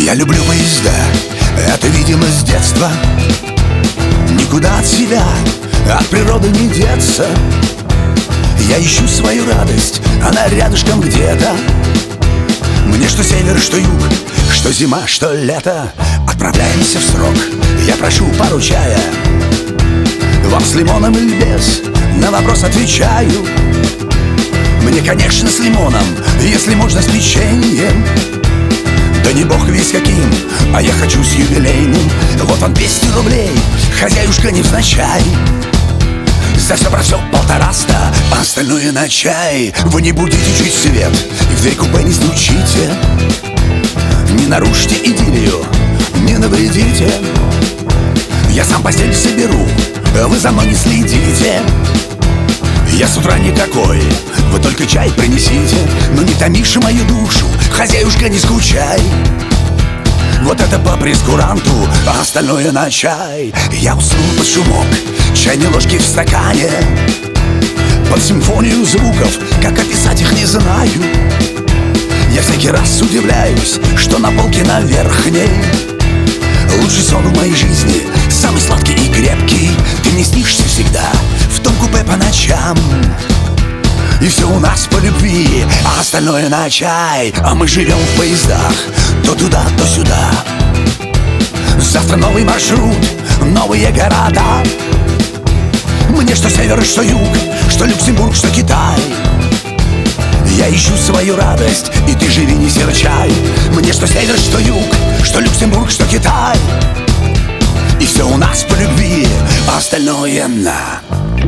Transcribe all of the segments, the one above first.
Я люблю поезда, это, видимо, с детства. Никуда от себя, от природы не деться. Я ищу свою радость, она рядышком где-то. Мне что север, что юг, что зима, что лето. Отправляемся в срок, я прошу пару чая. Вам с лимоном или без, на вопрос отвечаю. Мне, конечно, с лимоном, если можно, с печеньем. Да не бог весь каким, а я хочу с юбилейным. Вот вам 200 рублей, хозяюшка невзначай. За все про все 150, а остальное на чай. Вы не будете чуть свет и в дверь купе не стучите. Не нарушите идиллию, не навредите. Я сам постель соберу, вы за мной не следите. Я с утра никакой, вы только чай принесите. Но не томишь мою душу, хозяюшка, не скучай. Вот это по прескуранту, а остальное на чай. Я уснул под шумок чайной ложки в стакане, под симфонию звуков, как описать их не знаю. Я всякий раз удивляюсь, что на полке на верхней лучший сон в моей жизни, самый сладкий и крепкий. Ты мне снишься всегда в том купе по ночам. И все у нас по любви, а остальное на чай. А мы живем в поездах, то туда, то сюда. Завтра новый маршрут, новые города. Мне что север, что юг, что Люксембург, что Китай. Я ищу свою радость, и ты живи, не серчай. Мне что север, что юг, что Люксембург, что Китай. И все у нас по любви, а остальное на.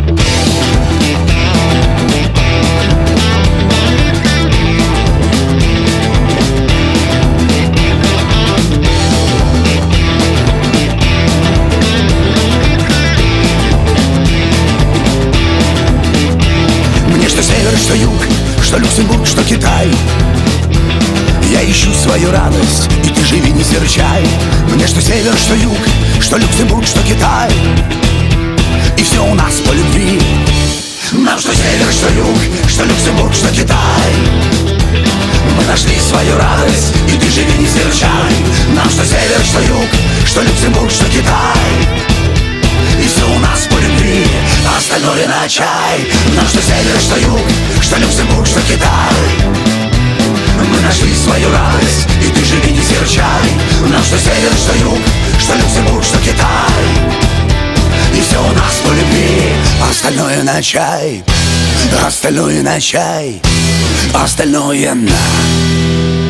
Мне что север, что юг, что Люксембург, что Китай. Я ищу свою радость, и ты живи, не серчай. Мне что север, что юг, что Люксембург, что Китай. И все у нас по любви. Нам что север, что юг, что Люксембург, что Китай. Мы нашли свою радость, и ты живи, не серчай. Нам что север, что юг, что Люксембург, что Китай. И все у нас по любви, а остальное на чай. Нам что север, что юг, что Люксембург, что Китай. Мы нашли свою радость, и ты живи, не серчай. Нам что север, что юг, что Люксембург, что Китай. И все у нас по любви, а остальное на чай. Остальное на чай, остальное на.